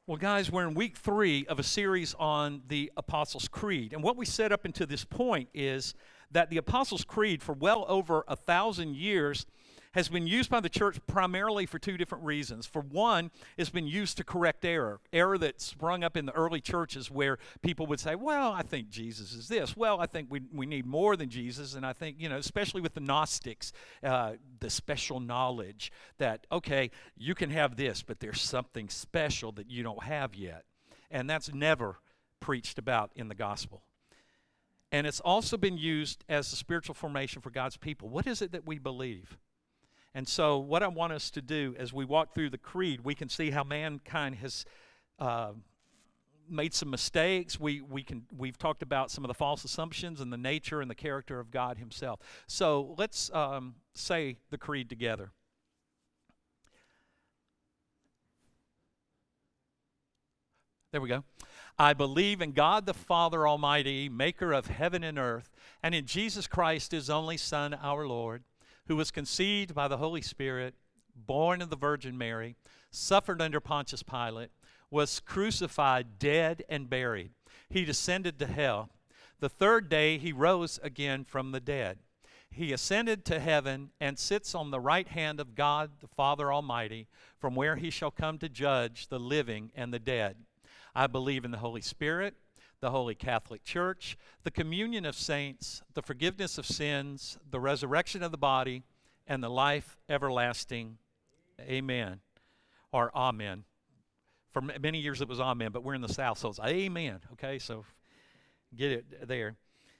Well, guys, we're in week 3 of a series on the Apostles' Creed. And what we set up until this point is that the Apostles' Creed, for well over 1,000 years, has been used by the church primarily for two different reasons. For one, it's been used to correct error that sprung up in the early churches where people would say, well, I think Jesus is this. Well, I think we need more than Jesus. And I think, especially with the Gnostics, the special knowledge that, okay, you can have this, but there's something special that you don't have yet. And that's never preached about in the gospel. And it's also been used as a spiritual formation for God's people. What is it that we believe? And so what I want us to do as we walk through the creed, we can see how mankind has made some mistakes. We've talked about some of the false assumptions and the nature and the character of God himself. So let's say the creed together. There we go. I believe in God the Father Almighty, maker of heaven and earth, and in Jesus Christ, his only Son, our Lord, who was conceived by the Holy Spirit, born of the Virgin Mary, suffered under Pontius Pilate, was crucified, dead, and buried. He descended to hell. The third day he rose again from the dead. He ascended to heaven and sits on the right hand of God the Father Almighty, from where he shall come to judge the living and the dead. I believe in the Holy Spirit, the Holy Catholic Church, the communion of saints, the forgiveness of sins, the resurrection of the body, and the life everlasting. Amen. Or amen. For many years it was amen, but we're in the South, so it's amen. Okay, so get it there.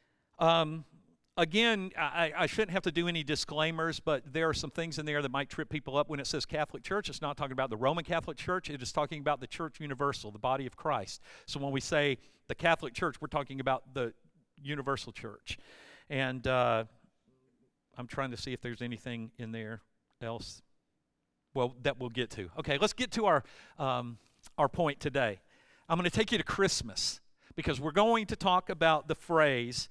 Again, I shouldn't have to do any disclaimers, but there are some things in there that might trip people up. When it says Catholic Church, it's not talking about the Roman Catholic Church. It is talking about the Church Universal, the body of Christ. So when we say the Catholic Church, we're talking about the universal church. And I'm trying to see if there's anything in there else, well, that we'll get to. Okay, let's get to our point today. I'm going to take you to Christmas because we're going to talk about the phrase,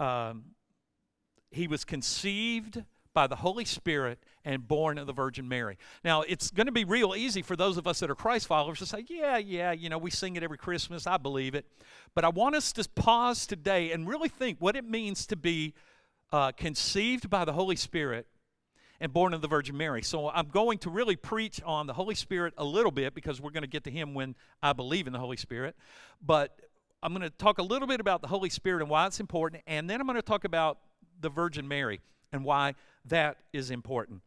he was conceived by the Holy Spirit and born of the Virgin Mary. Now, it's going to be real easy for those of us that are Christ followers to say, yeah, we sing it every Christmas, I believe it. But I want us to pause today and really think what it means to be conceived by the Holy Spirit and born of the Virgin Mary. So I'm going to really preach on the Holy Spirit a little bit because we're going to get to him when I believe in the Holy Spirit. But I'm going to talk a little bit about the Holy Spirit and why it's important, and then I'm going to talk about the Virgin Mary and why that is important.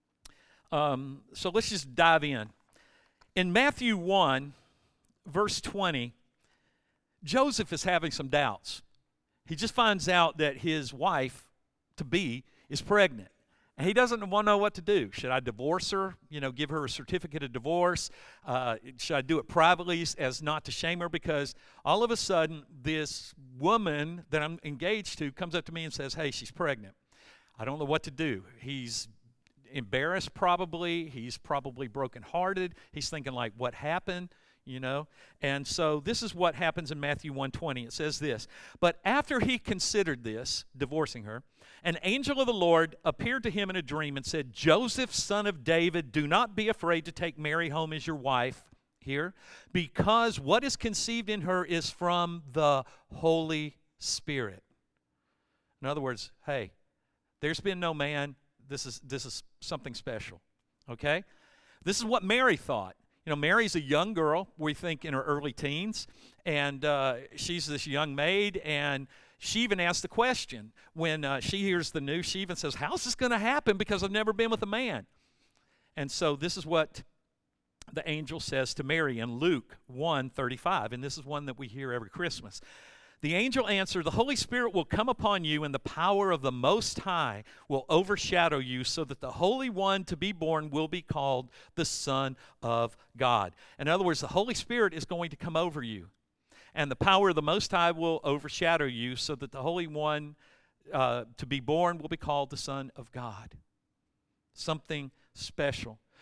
So let's just dive in. In Matthew 1, verse 20, Joseph is having some doubts. He just finds out that his wife-to-be is pregnant. And he doesn't want to know what to do. Should I divorce her? Give her a certificate of divorce? Should I do it privately as not to shame her? Because all of a sudden, this woman that I'm engaged to comes up to me and says, hey, she's pregnant. I don't know what to do. He's embarrassed probably. He's probably brokenhearted. He's thinking like, what happened? And so this is what happens in Matthew 1:20. It says this, but after he considered this, divorcing her, an angel of the Lord appeared to him in a dream and said, Joseph, son of David, do not be afraid to take Mary home as your wife here, because what is conceived in her is from the Holy Spirit. In other words, hey, there's been no man. This is something special, okay? This is what Mary thought. Mary's a young girl, we think in her early teens, and she's this young maid, and she even asked the question. When she hears the news, she even says, how's this going to happen because I've never been with a man? And so this is what the angel says to Mary in Luke 1:35, and this is one that we hear every Christmas. The angel answered, the Holy Spirit will come upon you, and the power of the Most High will overshadow you, so that the Holy One to be born will be called the Son of God. In other words, the Holy Spirit is going to come over you, and the power of the Most High will overshadow you, so that the Holy One to be born will be called the Son of God. Something special.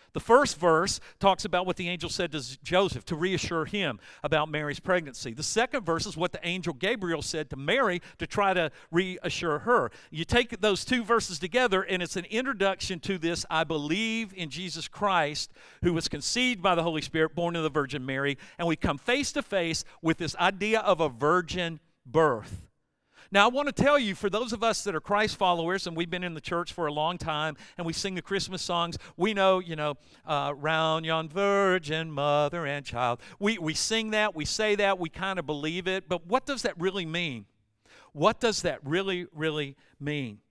The first verse talks about what the angel said to Joseph to reassure him about Mary's pregnancy. The second verse is what the angel Gabriel said to Mary to try to reassure her. You take those two verses together, and it's an introduction to this, I believe in Jesus Christ, who was conceived by the Holy Spirit, born of the Virgin Mary, and we come face to face with this idea of a virgin birth. Now, I want to tell you, for those of us that are Christ followers, and we've been in the church for a long time, and we sing the Christmas songs, we know, round yon virgin mother and child. We sing that, we say that, we kind of believe it, but what does that really mean? What does that really, really mean?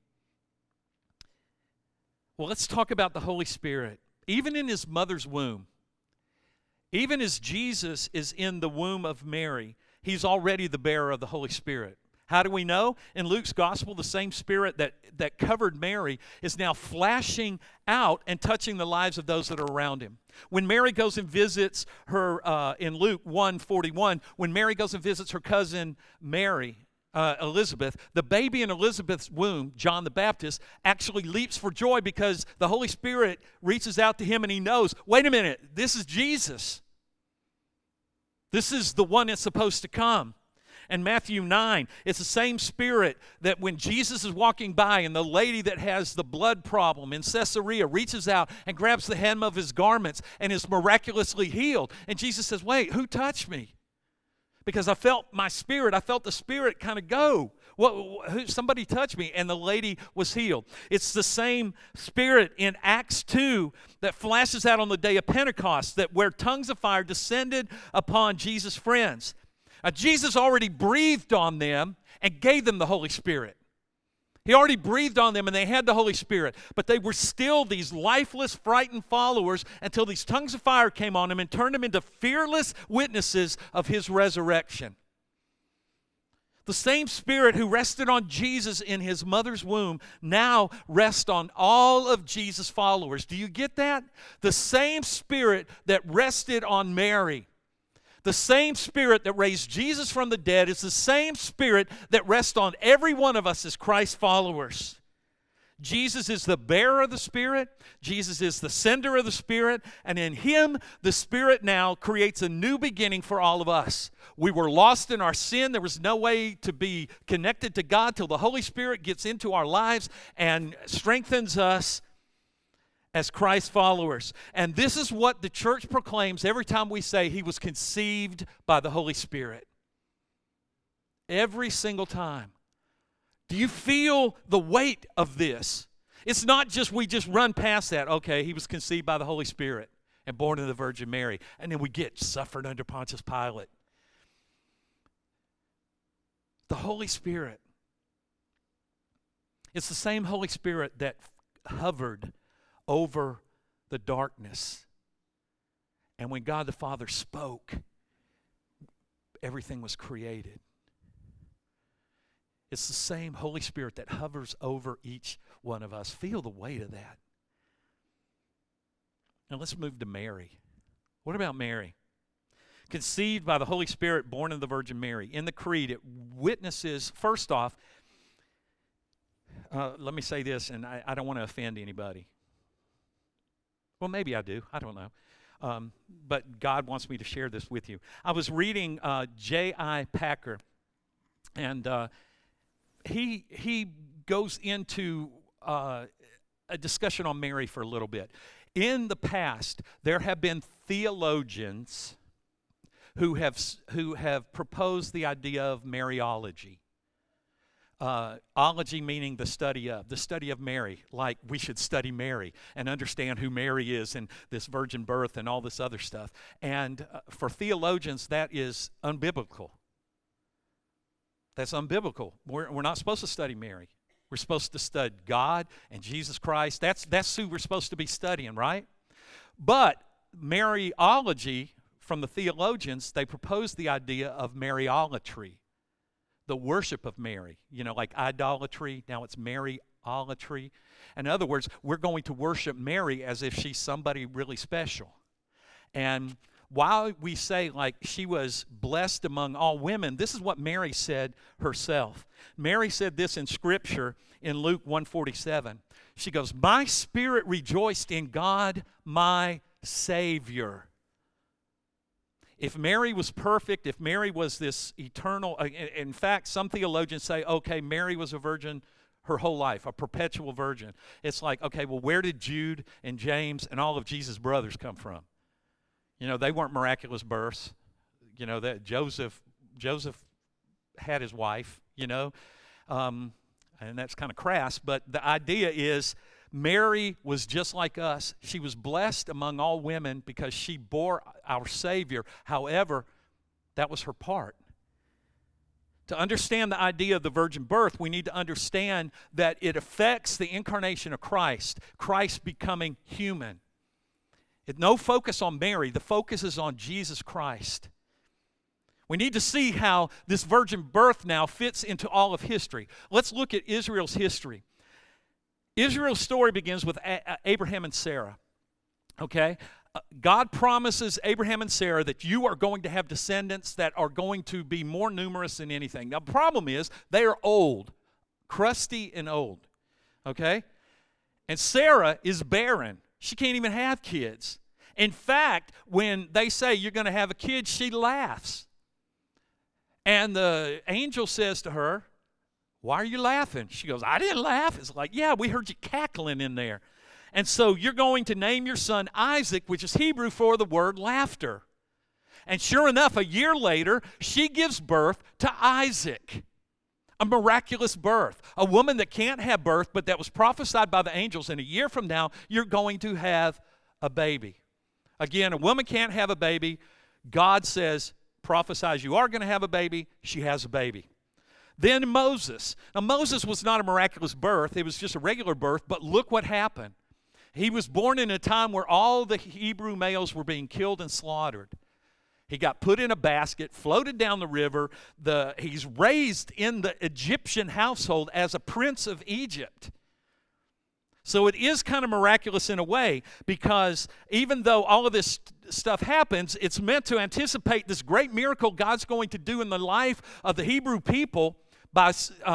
Well, let's talk about the Holy Spirit. Even in his mother's womb, even as Jesus is in the womb of Mary, he's already the bearer of the Holy Spirit. How do we know? In Luke's gospel, the same Spirit that covered Mary is now flashing out and touching the lives of those that are around him. When Mary goes and visits her, in Luke 1:41, when Mary goes and visits her cousin Mary, Elizabeth, the baby in Elizabeth's womb, John the Baptist, actually leaps for joy because the Holy Spirit reaches out to him and he knows, wait a minute, this is Jesus. This is the one that's supposed to come. And Matthew 9, it's the same Spirit that when Jesus is walking by and the lady that has the blood problem in Caesarea reaches out and grabs the hem of his garments and is miraculously healed. And Jesus says, wait, who touched me? Because I felt the Spirit kind of go. Somebody touched me, and the lady was healed. It's the same Spirit in Acts 2 that flashes out on the day of Pentecost, that where tongues of fire descended upon Jesus' friends. Jesus already breathed on them and gave them the Holy Spirit. He already breathed on them and they had the Holy Spirit. But they were still these lifeless, frightened followers until these tongues of fire came on them and turned them into fearless witnesses of his resurrection. The same Spirit who rested on Jesus in his mother's womb now rests on all of Jesus' followers. Do you get that? The same Spirit that rested on Mary, the same Spirit that raised Jesus from the dead, is the same Spirit that rests on every one of us as Christ followers. Jesus is the bearer of the Spirit. Jesus is the sender of the Spirit. And in him, the Spirit now creates a new beginning for all of us. We were lost in our sin. There was no way to be connected to God till the Holy Spirit gets into our lives and strengthens us as Christ followers. And this is what the church proclaims every time we say he was conceived by the Holy Spirit. Every single time. Do you feel the weight of this? It's not just we just run past that. Okay, he was conceived by the Holy Spirit and born of the Virgin Mary. And then we get suffered under Pontius Pilate. The Holy Spirit. It's the same Holy Spirit that hovered over the darkness. And when God the Father spoke, everything was created. It's the same Holy Spirit that hovers over each one of us. Feel the weight of that. Now let's move to Mary. What about Mary? Conceived by the Holy Spirit, born of the Virgin Mary. In the Creed, it witnesses, first off, let me say this, and I don't want to offend anybody. Well, maybe I do. I don't know. But God wants me to share this with you. I was reading J.I. Packer, and he goes into a discussion on Mary for a little bit. In the past, there have been theologians who have proposed the idea of Mariology. Ology meaning the study of Mary, like we should study Mary and understand who Mary is and this virgin birth and all this other stuff. And for theologians, that is unbiblical. That's unbiblical. We're not supposed to study Mary. We're supposed to study God and Jesus Christ. That's who we're supposed to be studying, right? But Mariology, from the theologians, they proposed the idea of Mariolatry. The worship of Mary, like idolatry. Now it's Mariolatry. In other words, we're going to worship Mary as if she's somebody really special. And While we say like she was blessed among all women, this is what Mary said herself. Mary said this in Scripture in Luke 1:47. She goes, "My spirit rejoiced in God, my Savior." If Mary was perfect, if Mary was this eternal, in fact, some theologians say, okay, Mary was a virgin her whole life, a perpetual virgin. It's like, okay, well, where did Jude and James and all of Jesus' brothers come from? You know, they weren't miraculous births. You know, that Joseph had his wife, you know, and that's kind of crass, but the idea is Mary was just like us. She was blessed among all women because she bore our Savior. However, that was her part. To understand the idea of the virgin birth, we need to understand that it affects the incarnation of Christ, Christ becoming human. No focus on Mary. The focus is on Jesus Christ. We need to see how this virgin birth now fits into all of history. Let's look at Israel's history. Israel's story begins with Abraham and Sarah, okay? God promises Abraham and Sarah that you are going to have descendants that are going to be more numerous than anything. Now, the problem is they are old, crusty and old, okay? And Sarah is barren. She can't even have kids. In fact, when they say you're going to have a kid, she laughs. And the angel says to her, "Why are you laughing?" She goes, "I didn't laugh." It's like, yeah, we heard you cackling in there. And so you're going to name your son Isaac, which is Hebrew for the word laughter. And sure enough, a year later, she gives birth to Isaac. A miraculous birth. A woman that can't have birth, but that was prophesied by the angels. And a year from now, you're going to have a baby. Again, a woman can't have a baby. God says, prophesies you are going to have a baby. She has a baby. Then Moses. Now, Moses was not a miraculous birth. It was just a regular birth, but look what happened. He was born in a time where all the Hebrew males were being killed and slaughtered. He got put in a basket, floated down the river. He's raised in the Egyptian household as a prince of Egypt. So it is kind of miraculous in a way, because even though all of this stuff happens, it's meant to anticipate this great miracle God's going to do in the life of the Hebrew people by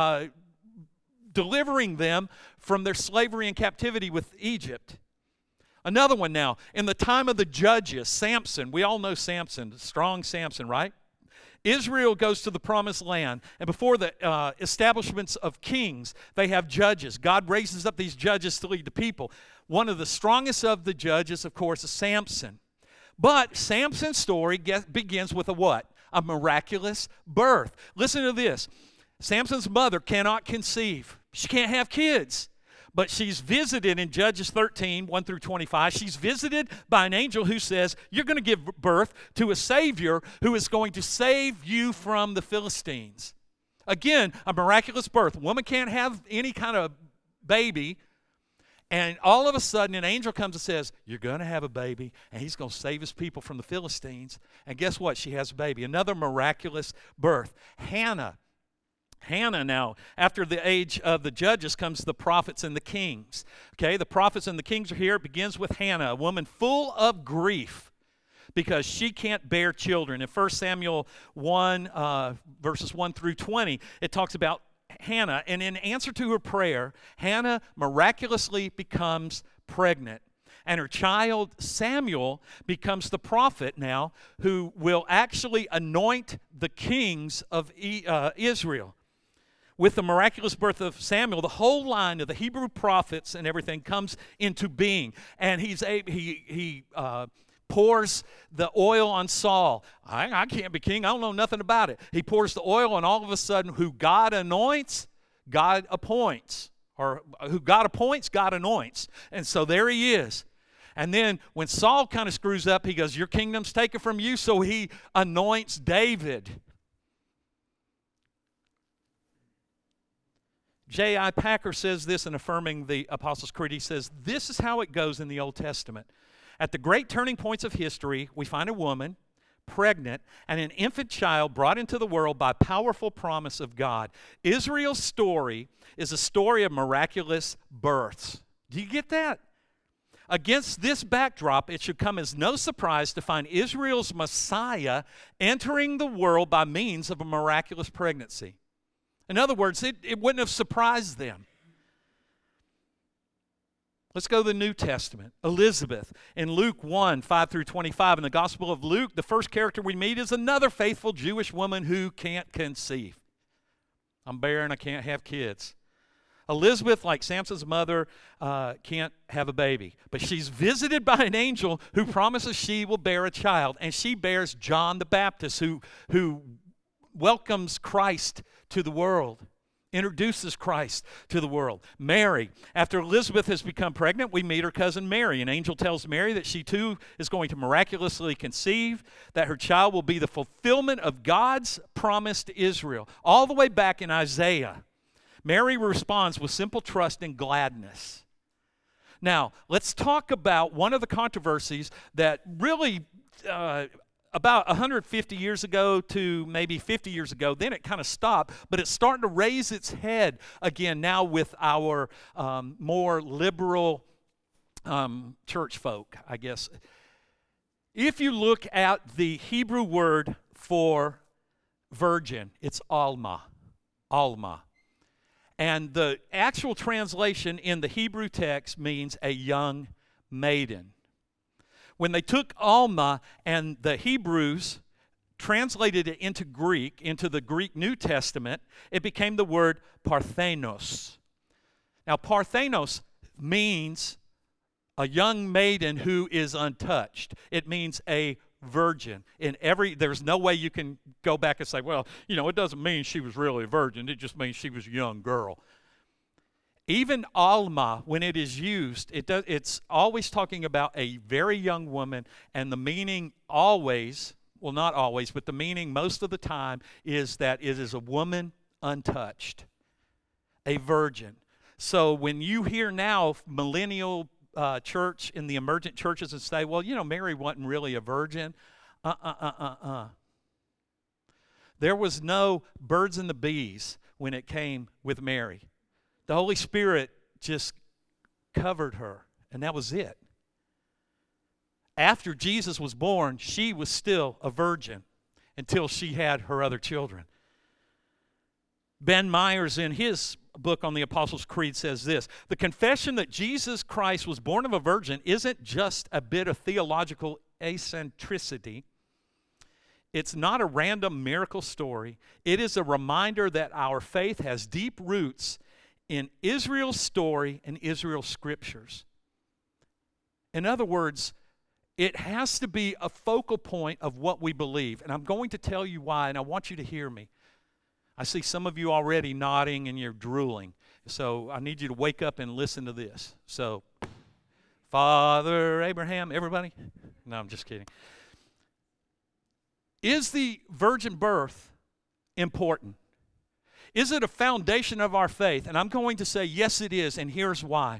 delivering them from their slavery and captivity with Egypt. Another one now, in the time of the judges, Samson. We all know Samson, strong Samson, right? Israel goes to the promised land, and before the establishments of kings, they have judges. God raises up these judges to lead the people. One of the strongest of the judges, of course, is Samson. But Samson's story begins with a what? A miraculous birth. Listen to this. Samson's mother cannot conceive. She can't have kids. But she's visited in Judges 13, 1 through 25. She's visited by an angel who says, you're going to give birth to a Savior who is going to save you from the Philistines. Again, a miraculous birth. A woman can't have any kind of baby. And all of a sudden, an angel comes and says, you're going to have a baby, and he's going to save his people from the Philistines. And guess what? She has a baby. Another miraculous birth. Hannah now, after the age of the judges comes the prophets and the kings. Okay, the prophets and the kings are here. It begins with Hannah, a woman full of grief because she can't bear children. In 1 Samuel 1, verses 1 through 20, it talks about Hannah, and in answer to her prayer, Hannah miraculously becomes pregnant. And her child, Samuel, becomes the prophet now who will actually anoint the kings of Israel. With the miraculous birth of Samuel, the whole line of the Hebrew prophets and everything comes into being. And he pours the oil on Saul. I can't be king. I don't know nothing about it. He pours the oil, and all of a sudden, who God anoints, God appoints. Or who God appoints, God anoints. And so there he is. And then when Saul kind of screws up, he goes, your kingdom's taken from you. So he anoints David. J.I. Packer says this in affirming the Apostles' Creed. He says, this is how it goes in the Old Testament. At the great turning points of history, we find a woman pregnant and an infant child brought into the world by powerful promise of God. Israel's story is a story of miraculous births. Do you get that? Against this backdrop, it should come as no surprise to find Israel's Messiah entering the world by means of a miraculous pregnancy. In other words, it wouldn't have surprised them. Let's go to the New Testament. Elizabeth in Luke 1, 5 through 25. In the Gospel of Luke, the first character we meet is another faithful Jewish woman who can't conceive. I'm barren, I can't have kids. Elizabeth, like Samson's mother, can't have a baby. But she's visited by an angel who promises she will bear a child. And she bears John the Baptist, who welcomes Christ to the world, introduces Christ to the world. Mary, after Elizabeth has become pregnant, we meet her cousin Mary. An angel tells Mary that she too is going to miraculously conceive, that her child will be the fulfillment of God's promise to Israel. All the way back in Isaiah, Mary responds with simple trust and gladness. Now, let's talk about one of the controversies that really about 150 years ago to maybe 50 years ago, then it kind of stopped, but it's starting to raise its head again now with our more liberal church folk, I guess. If you look at the Hebrew word for virgin, it's alma. Alma. And the actual translation in the Hebrew text means a young maiden. When they took Alma and the Hebrews translated it into Greek, into the Greek New Testament, it became the word parthenos. Now, parthenos means a young maiden who is untouched. It means a virgin. There's no way you can go back and say, well, it doesn't mean she was really a virgin. It just means she was a young girl. Even alma, when it is used, it's always talking about a very young woman, and the meaning always, well, not always, but the meaning most of the time is that it is a woman untouched, a virgin. So when you hear now millennial church in the emergent churches and say, well, Mary wasn't really a virgin. There was no birds and the bees when it came with Mary. The Holy Spirit just covered her, and that was it. After Jesus was born, she was still a virgin until she had her other children. Ben Myers, in his book on the Apostles' Creed, says this: the confession that Jesus Christ was born of a virgin isn't just a bit of theological eccentricity. It's not a random miracle story. It is a reminder that our faith has deep roots in Israel's story and Israel's scriptures. In other words, it has to be a focal point of what we believe. And I'm going to tell you why, and I want you to hear me. I see some of you already nodding and you're drooling. So I need you to wake up and listen to this. So, Father Abraham, everybody? No, I'm just kidding. Is the virgin birth important? Is it a foundation of our faith? And I'm going to say, yes, it is, and here's why.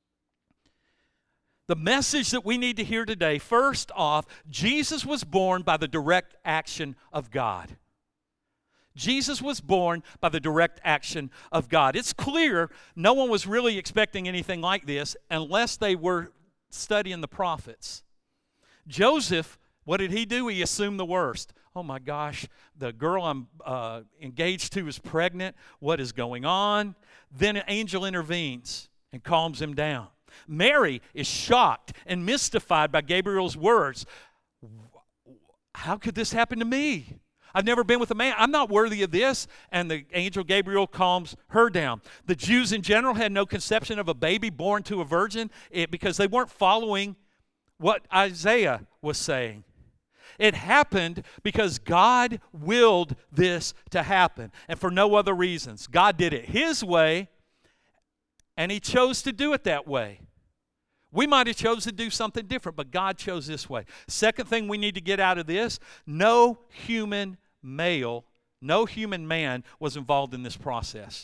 The message that we need to hear today, first off, Jesus was born by the direct action of God. Jesus was born by the direct action of God. It's clear no one was really expecting anything like this unless they were studying the prophets. Joseph, what did he do? He assumed the worst. Oh my gosh, the girl I'm engaged to is pregnant. What is going on? Then an angel intervenes and calms him down. Mary is shocked and mystified by Gabriel's words. How could this happen to me? I've never been with a man. I'm not worthy of this. And the angel Gabriel calms her down. The Jews in general had no conception of a baby born to a virgin because they weren't following what Isaiah was saying. It happened because God willed this to happen, and for no other reasons. God did it His way, and He chose to do it that way. We might have chosen to do something different, but God chose this way. Second thing we need to get out of this, no human male, no human man was involved in this process.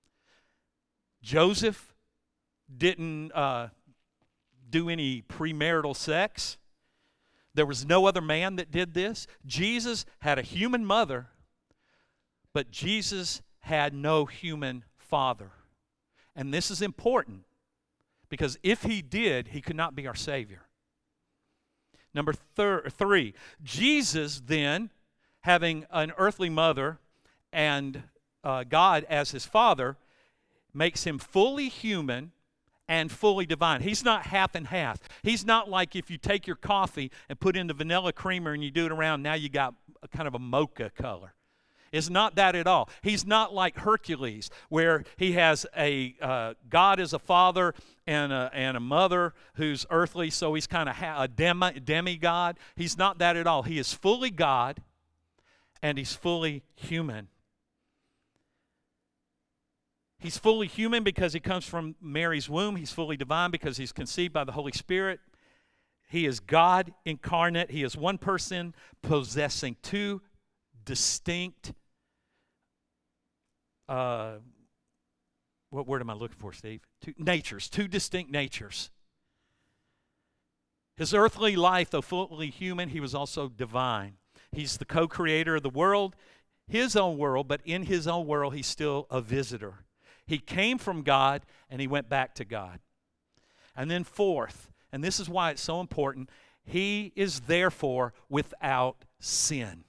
Joseph didn't do any premarital sex. There was no other man that did this. Jesus had a human mother, but Jesus had no human father. And this is important Because if he did, he could not be our Savior. Number 3, Jesus then, having an earthly mother and God as his father, makes him fully human and fully divine. He's not half and half. He's not like if you take your coffee and put in the vanilla creamer and you do it around, now you got a kind of a mocha color. It's not that at all. He's not like Hercules, where he has a God as a father and a mother who's earthly, so he's kind of a demigod. He's not that at all. He is fully God, and he's fully human. He's fully human because he comes from Mary's womb. He's fully divine because he's conceived by the Holy Spirit. He is God incarnate. He is one person possessing two distinct what word am I looking for, Steve? Two distinct natures. His earthly life, though fully human, he was also divine. He's the co-creator of the world, his own world, but in his own world, he's still a visitor. He came from God, and he went back to God. And then fourth, and this is why it's so important, he is therefore without sin.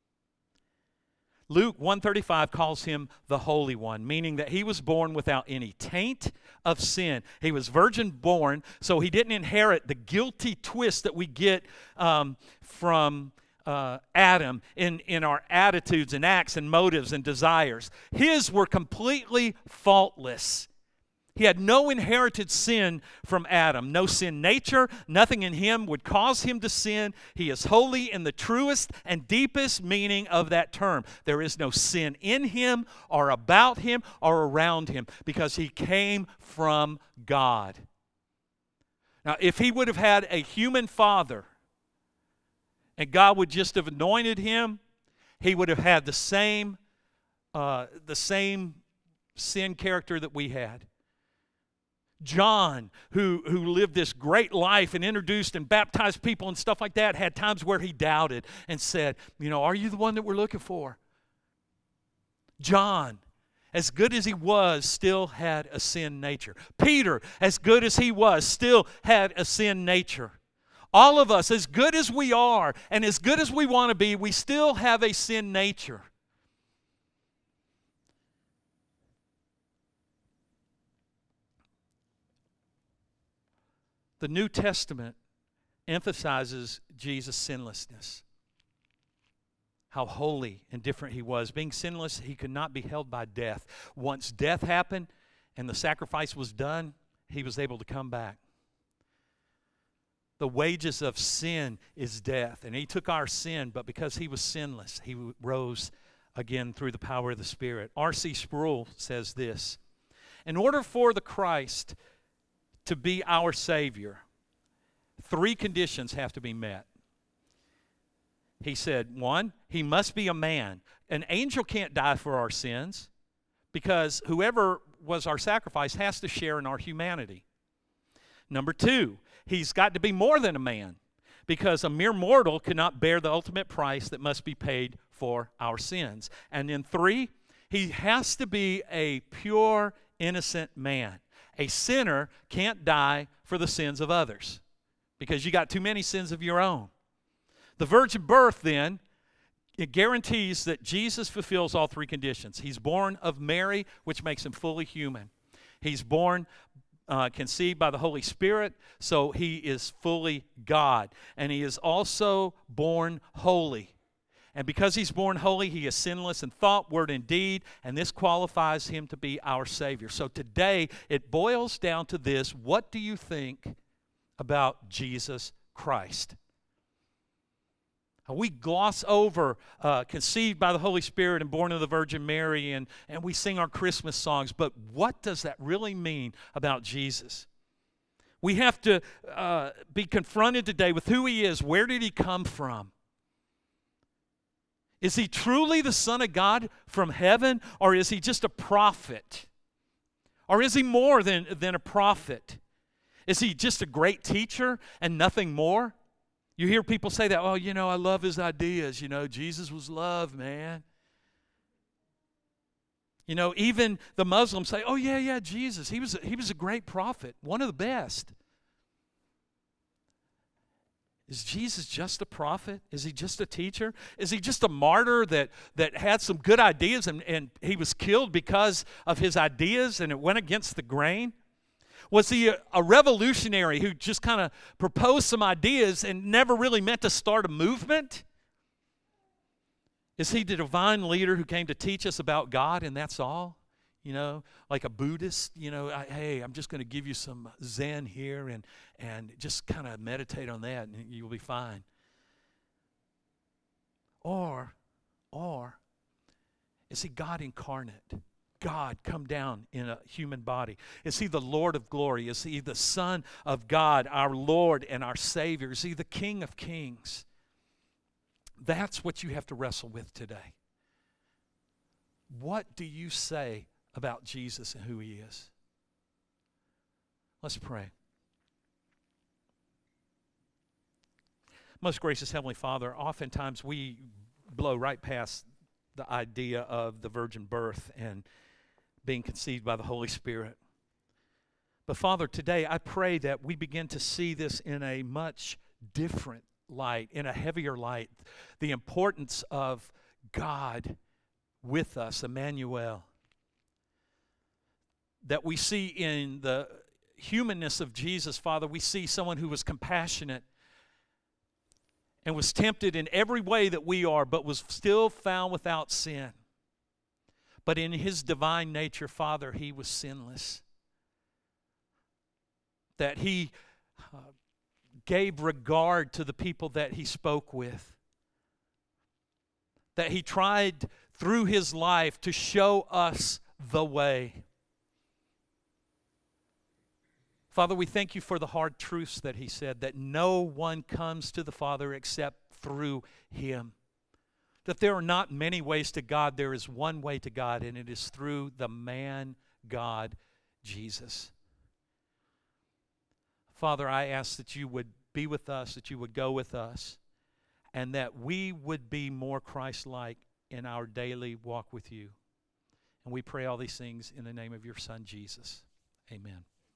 Luke 1:35 calls him the Holy One, meaning that he was born without any taint of sin. He was virgin born, so he didn't inherit the guilty twist that we get from Adam in our attitudes and acts and motives and desires. His were completely faultless. He had no inherited sin from Adam, no sin nature. Nothing in him would cause him to sin. He is holy in the truest and deepest meaning of that term. There is no sin in him or about him or around him because he came from God. Now, if he would have had a human father and God would just have anointed him, he would have had the same sin character that we had. John, who lived this great life and introduced and baptized people and stuff like that, had times where he doubted and said, are you the one that we're looking for? John, as good as he was, still had a sin nature. Peter, as good as he was, still had a sin nature. All of us, as good as we are and as good as we want to be, we still have a sin nature. The New Testament emphasizes Jesus' sinlessness, how holy and different he was. Being sinless, he could not be held by death. Once death happened and the sacrifice was done, he was able to come back. The wages of sin is death, and he took our sin, but because he was sinless, he rose again through the power of the Spirit. R.C. Sproul says this: in order for the Christ to be our Savior, 3 conditions have to be met. He said, 1, he must be a man. An angel can't die for our sins because whoever was our sacrifice has to share in our humanity. Number 2, he's got to be more than a man because a mere mortal cannot bear the ultimate price that must be paid for our sins. And then 3, he has to be a pure, innocent man. A sinner can't die for the sins of others because you got too many sins of your own. The virgin birth, then, it guarantees that Jesus fulfills all 3 conditions. He's born of Mary, which makes him fully human. He's born conceived by the Holy Spirit, so he is fully God. And he is also born holy. And because he's born holy, he is sinless in thought, word, and deed, and this qualifies him to be our Savior. So today, it boils down to this: what do you think about Jesus Christ? We gloss over conceived by the Holy Spirit and born of the Virgin Mary, and we sing our Christmas songs, but what does that really mean about Jesus? We have to be confronted today with who he is. Where did he come from? Is he truly the Son of God from heaven, or is he just a prophet? Or is he more than a prophet? Is he just a great teacher and nothing more? You hear people say that, I love his ideas. Jesus was love, man. You know, even the Muslims say, oh, yeah, Jesus, he was a great prophet, one of the best. Is Jesus just a prophet? Is he just a teacher? Is he just a martyr that had some good ideas and he was killed because of his ideas and it went against the grain? Was he a revolutionary who just kind of proposed some ideas and never really meant to start a movement? Is he the divine leader who came to teach us about God and that's all? You know, like a Buddhist, you know, hey, I'm just going to give you some Zen here and just kind of meditate on that and you'll be fine. Or is he God incarnate? God come down in a human body? Is he the Lord of glory? Is he the Son of God, our Lord and our Savior? Is he the King of kings? That's what you have to wrestle with today. What do you say about Jesus and who he is? Let's pray. Most gracious Heavenly Father, oftentimes we blow right past the idea of the virgin birth and being conceived by the Holy Spirit. But Father, today I pray that we begin to see this in a much different light, in a heavier light, the importance of God with us, Emmanuel. That we see in the humanness of Jesus, Father, we see someone who was compassionate and was tempted in every way that we are, but was still found without sin. But in his divine nature, Father, he was sinless. That he gave regard to the people that he spoke with. That he tried through his life to show us the way. Father, we thank you for the hard truths that he said, that no one comes to the Father except through him. That there are not many ways to God, there is one way to God, and it is through the man God, Jesus. Father, I ask that you would be with us, that you would go with us, and that we would be more Christ-like in our daily walk with you. And we pray all these things in the name of your Son, Jesus. Amen.